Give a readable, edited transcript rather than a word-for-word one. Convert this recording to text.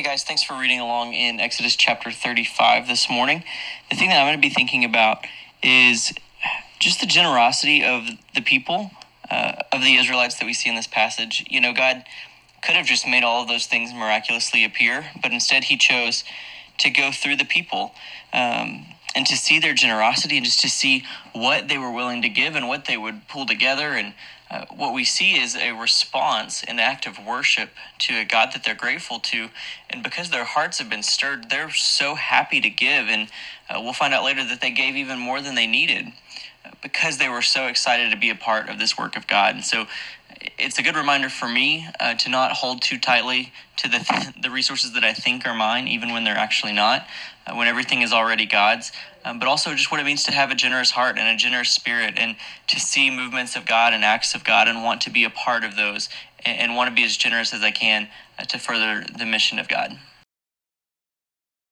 Hey guys, thanks for reading along in Exodus chapter 35 this morning. The thing that I'm going to be thinking about is just the generosity of the people, of the Israelites that we see in this passage. You know, God could have just made all of those things miraculously appear, but instead he chose to go through the people and to see their generosity and just to see what they were willing to give and what they would pull together. And what we see is a response, an act of worship to a God that they're grateful to. And because their hearts have been stirred, they're so happy to give. And we'll find out later that they gave even more than they needed because they were so excited to be a part of this work of God. And so it's a good reminder for me to not hold too tightly to the resources that I think are mine, even when they're actually not, when everything is already God's. But also just what it means to have a generous heart and a generous spirit, and to see movements of God and acts of God and want to be a part of those, and want to be as generous as I can to further the mission of God.